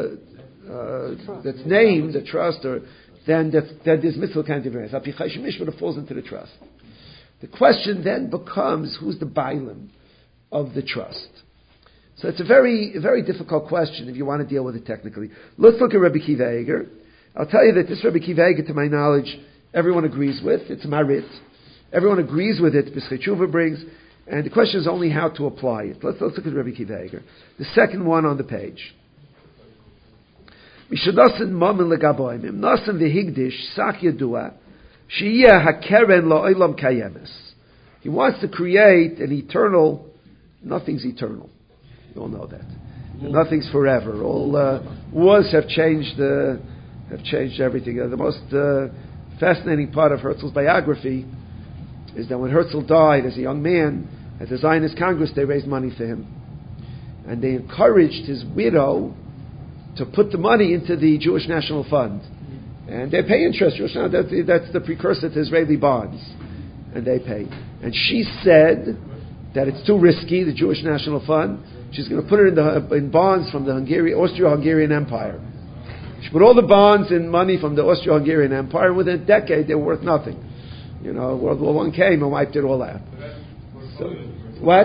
Speaker 1: that's named, a trust, or then there's mitzvah l'kaim divrei hames. Api choshen mishpat, it falls into the trust. The question then becomes, who's the bailim of the trust? So it's a very, very difficult question if you want to deal with it technically. Let's look at Rabbi Akiva Eiger. I'll tell you that this Rabbi Akiva Eiger, to my knowledge, everyone agrees with. It's a marit. Everyone agrees with it. B'schei Tshuva brings. And the question is only how to apply it. Let's look at Rabbi Akiva Eiger. The second one on the page. Mishadosin mamin legaboimim nasim v'higdish sak yadua sheyeh hakeren la'olam kayemes. He wants to create an eternal. Nothing's eternal. You all know that. Nothing's forever. All wars have changed everything. The most fascinating part of Herzl's biography is that when Herzl died as a young man, at the Zionist Congress, they raised money for him. And they encouraged his widow to put the money into the Jewish National Fund. And they pay interest. That's the precursor to Israeli bonds. And they pay. And she said that it's too risky, the Jewish National Fund. She's going to put it in bonds from the Austro-Hungarian Empire. She put all the bonds in money from the Austro-Hungarian Empire, and within a decade they were worth nothing. World War I came and wiped it all out. So, what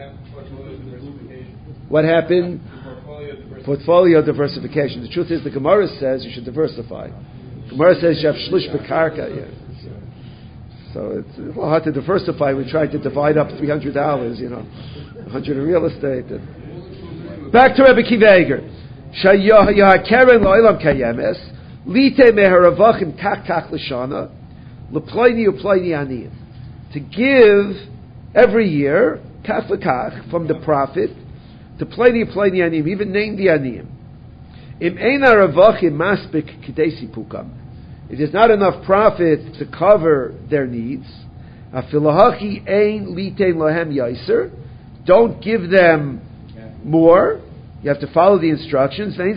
Speaker 1: happened? Portfolio diversification. The truth is, the Gemara says you should diversify. The Gemara says you have shlish b'karka. So it's a little hard to diversify. We tried to divide up $300, $100 in real estate. Back to Rabbi Akiva Eiger. Shayahakeren lo'ilam kayemes lite meharavachim kach kach l'shana l'ploini u'ploini aniyim. To give every year kach l'kach from the profit to ploini u'ploini aniyim, even name the aniyim. Im ein haravachim maspik kidei sipukam. It is not enough profit to cover their needs. Afilahachi ein litein lahem yaiser. Don't give them more. You have to follow the instructions. Period.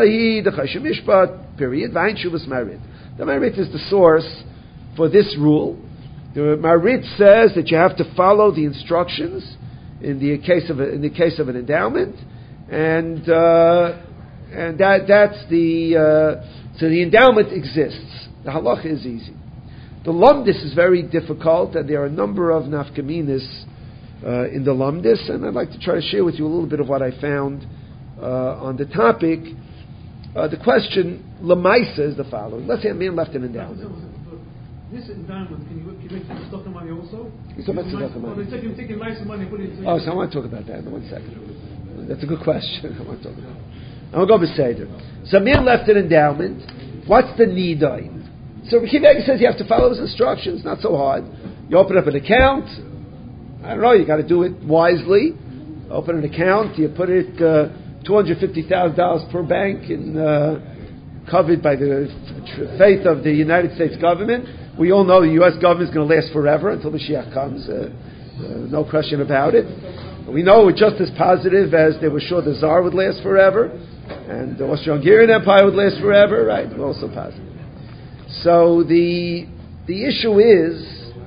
Speaker 1: The Marit is the source for this rule. The Marit says that you have to follow the instructions in the case of an endowment, and that's the so the endowment exists. The halacha is easy. The lumdis is very difficult, and there are a number of nafkaminas in the lumdis, and I'd like to try to share with you a little bit of what I found on the topic. The question lemaisa is the following: let's say a man left an endowment.
Speaker 4: This endowment, can you make tzedakah money also?
Speaker 1: He's talking about tzedakah money.
Speaker 4: They're taking nice money and put it into.
Speaker 1: So I want to talk about that in 1 second. That's a good question. I want to talk about it. I'm going to go beseder. So a man left an endowment. What's the nidain? So Akiva Eiger says you have to follow his instructions. Not so hard. You open up an account. I don't know. You got to do it wisely. Open an account. You put it $250,000 per bank, and covered by the faith of the United States government. We all know the U.S. government is going to last forever until the Mashiach comes. No question about it. We know it's just as positive as they were sure the Tsar would last forever, and the Austro-Hungarian Empire would last forever. Right? We're also positive. So the issue is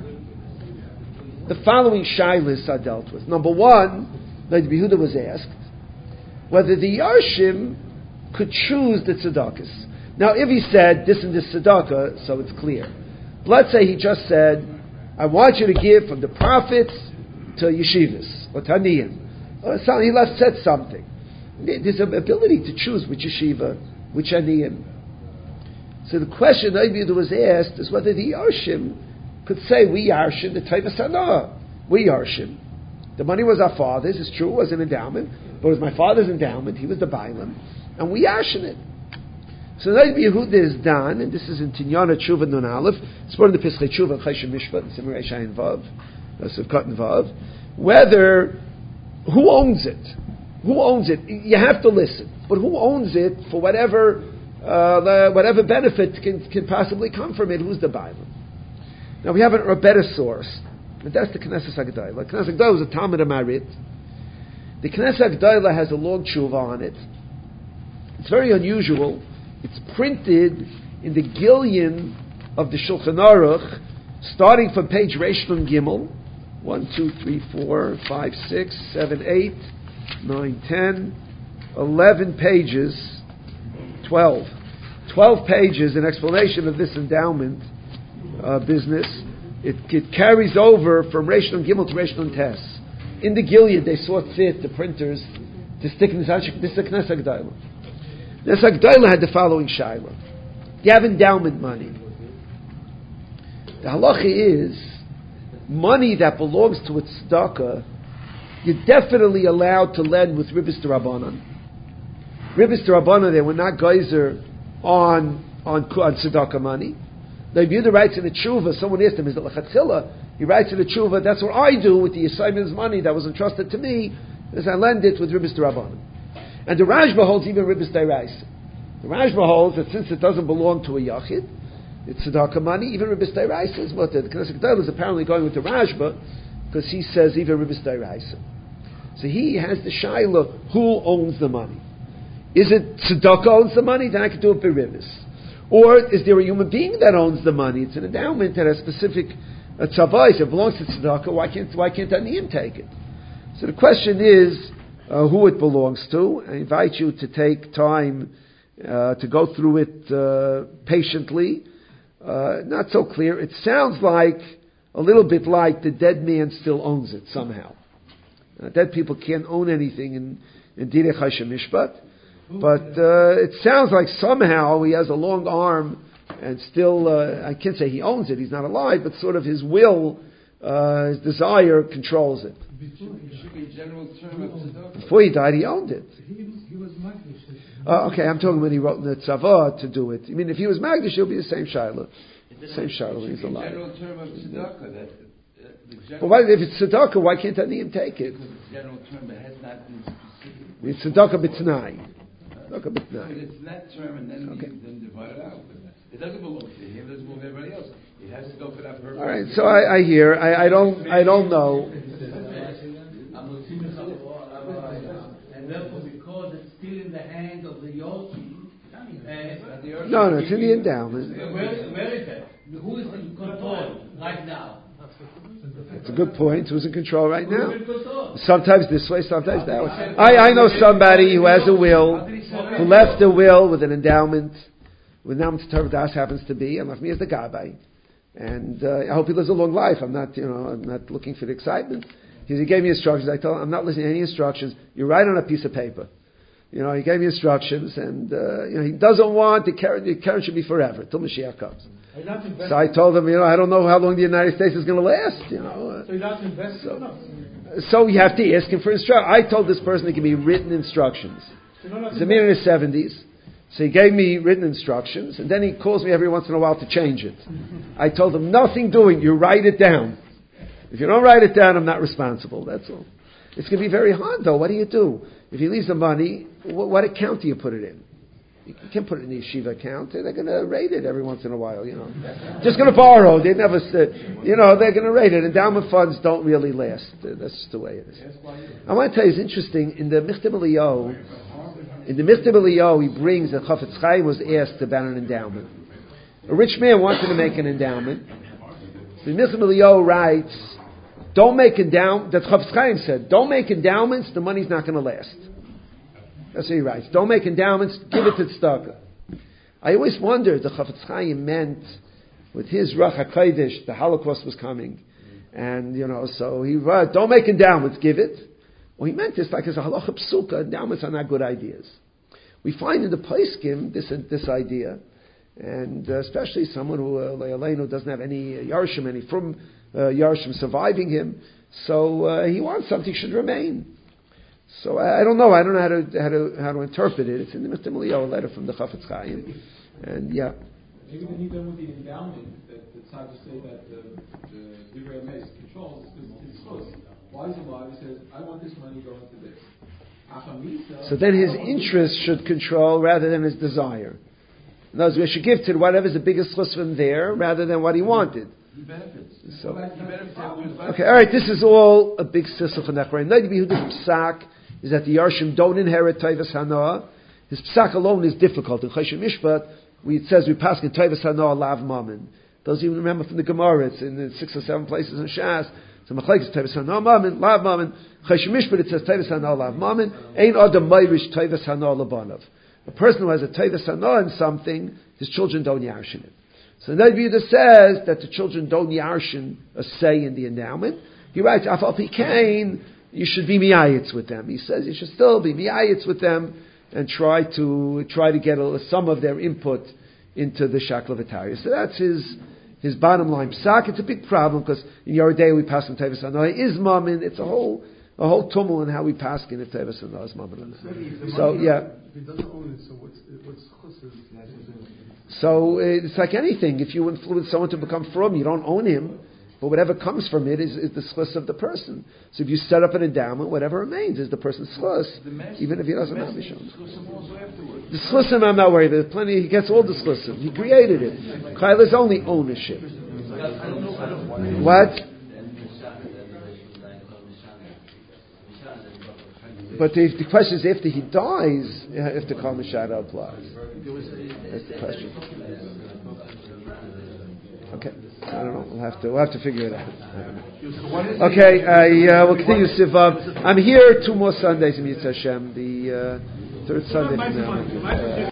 Speaker 1: the following shaylas are dealt with. Number one, like Yehuda was asked, whether the Yarshim could choose the tzedakahs. Now, if he said this and this tzedakah, so it's clear. But let's say he just said, I want you to give from the profits to yeshivas, or taniyim. He said something. There's an ability to choose which yeshiva, which aniyim. So the question that was asked is whether the Yarshim could say, we Yarshim, the Taiva Sanah, we Yarshim. The money was our father's, it's true, it was an endowment, but it was my father's endowment, he was the Bailam, and we Yarshin it. So Rabbi Yehuda is done, and this is in Tinyana Tshuva Nun Aleph, it's part of the Pischei Tshuva, Chayshim Mishpat, Simrei Shayin Vav, Sivkat and Vav, whether, who owns it? Who owns it? You have to listen, but who owns it for whatever benefit can possibly come from it? Who's the Bailam? Now we have a better source. And that's the Knesset HaGedayla. Knesset HaGedayla was a Talmud Amarit. The Knesset HaGedayla has a long tshuva on it. It's very unusual. It's printed in the Gilyon of the Shulchan Aruch, starting from page Reish Nun Gimel, 1, 2, 3, 4, 5, 6, 7, 8, 9, 10, 11 pages, 12. 12 pages, an explanation of this endowment business. It carries over from Reish Nun Gimel to Reish Nun Tes. In the Gilead, they saw fit, the printers, to stick in this is the Knesset HaGedayla. Knesset HaGedayla had the following shayla. You have endowment money. The halacha is, money that belongs to a tzedakah, you're definitely allowed to lend with Ribbis D'Rabbanan. Ribbis D'Rabbanan, they were not geyser on tzedakah money. The Yehuda writes in the tshuva, someone asked him, is it lechatchila? He writes in the tshuva, that's what I do with the Yisayim's money that was entrusted to me, is I lend it with Ribbis D'Rabbanan. And the Rashba holds even Ribbis D'Oraisa. The Rashba holds that since it doesn't belong to a Yachid, it's tzedakah money, even Ribbis D'Oraisa is what the Knesset Gedolah is apparently going with the Rashba, because he says even Ribbis D'Oraisa. So he has the shaila, who owns the money? Is it tzedakah owns the money? Then I could do it by Ribbis. Or is there a human being that owns the money? It's an endowment that has specific tzavais. It belongs to tzedakah. Why can't Aniyim take it? So the question is who it belongs to. I invite you to take time to go through it patiently. Not so clear. It sounds like a little bit like the dead man still owns it somehow. Dead people can't own anything in Direi Choshen Mishpat. But it sounds like somehow he has a long arm and still, I can't say he owns it, he's not alive, but sort of his will, his desire controls it. Before he died, he owned it.
Speaker 9: He was Magdish.
Speaker 1: Okay, I'm talking when he wrote in the Tzavah to do it. I mean, if he was Magdish, he'll be the same Shiloh. Same Shiloh when he's alive.
Speaker 8: General term of tzedakah,
Speaker 1: but why, if it's tzedakah, why can't Aniyim take it?
Speaker 8: Because the general term has not been specific.
Speaker 1: It's tzedakah b'tnai.
Speaker 8: It's that term, and then divide it out. It doesn't belong to him. It doesn't belong to everybody else. It has to go for that purpose.
Speaker 1: All right. So I hear. I don't know.
Speaker 10: And therefore, because it's still in the hand of the Yoshi.
Speaker 1: No, it's in the endowment.
Speaker 10: Where is it? Who is in control right now?
Speaker 1: It's a good point. Who's in control right now? Sometimes this way, sometimes that way. I know somebody who has a will, who left a will with an endowment, with endowment to Torah Das happens to be, and left me as the gabbai. And I hope he lives a long life. I'm not looking for the excitement. He gave me instructions. I told him, I'm not listening to any instructions. You write on a piece of paper. He gave me instructions, and he doesn't want the Karen should be forever till Mashiach comes. So I told him, I don't know how long the United States is going to last.
Speaker 9: So you're not to invest enough.
Speaker 1: So you have to ask him for instructions. I told this person to give me written instructions. He's a man in his 70s, so he gave me written instructions, and then he calls me every once in a while to change it. I told him, nothing doing. You write it down. If you don't write it down, I'm not responsible. That's all. It's going to be very hard, though. What do you do? If he leaves the money, what account do you put it in? You can't put it in the yeshiva account. They're going to raid it every once in a while, Just going to borrow. They never said, they're going to raid it. Endowment funds don't really last. That's just the way it is. I want to tell you, it's interesting. In the Michtav Eliyahu, he brings that Chafetz Chaim was asked about an endowment. A rich man wanted to make an endowment. The Michtav Eliyahu writes, don't make endowments, that Chafetz Chaim said, don't make endowments, the money's not going to last. That's what he writes. Don't make endowments, give it to tzedakah. I always wondered, the Chafetz Chaim meant, with his Ruach HaKodesh, the Holocaust was coming, and, so he wrote, don't make endowments, give it. Well, he meant this like as a halacha psuka, endowments are not good ideas. We find in the Poskim this idea, and especially someone who, Le'aleinu, doesn't have any Yarshim, any from Yarshim surviving him, so he wants something should remain. So I don't know. I don't know how to interpret it. It's in the Michtav Eliyahu, a letter from the Chafetz Chaim, and yeah.
Speaker 2: Maybe the need with the endowment that it's hard to say that the Divrei Emes controls is close. Why is alive? He says, "I want this money going to this."
Speaker 1: So then his interest should control rather than his desire. In other words, we should give to whatever's the biggest chus from there rather than what he wanted.
Speaker 8: He benefits.
Speaker 1: So, okay, all right. This is all a big sissel for Nachman. Noid Yehuda's psak is that the Yarshim don't inherit Toivas Hanoah. His psak alone is difficult. In Choshen Mishpat, it says we pass in Toivas Hanoah lav mammon. Those of you remember from the Gemara, it's in 6 or 7 places in Shas. So Machlekes is Toivas Hanoah mammon, lav mammon. Choshen Mishpat it says Toivas Hanoah lav mammon. Ein adam meirish Toivas Hanoah labanav. A person who has a Toivas Hanoah in something, his children don't yarshin it. So Noid Yehuda says that the children don't yarshin a say in the endowment. He writes, Afal Pikain, you should be miyayitz with them. He says you should still be miyayitz with them and try to get some of their input into the Shakla V'Tarya. So that's his bottom line psak. It's a big problem because in Yeridei we pass in Tevis Hanoi is mammon. It's a whole tumult in how we pass in if Tevis Hanoi is mammon. So yeah.
Speaker 9: If he doesn't own it, so what's chusser?
Speaker 1: So it's like anything. If you influence someone to become from, you don't own him, but whatever comes from it is the schus of the person. So if you set up an endowment, whatever remains is the person's schus, even if he doesn't have Mishon. The schlusim I'm not worried. There's plenty. He gets all the schlusim. He created it. Chayil is only ownership. What? But the question is, after he dies, if the Kol Mishara applies. That's the question. Okay, I don't know. We'll have to figure it out. Okay, we'll continue Sivav. I'm here 2 more Sundays in Yitzhak Hashem, the third Sunday from now.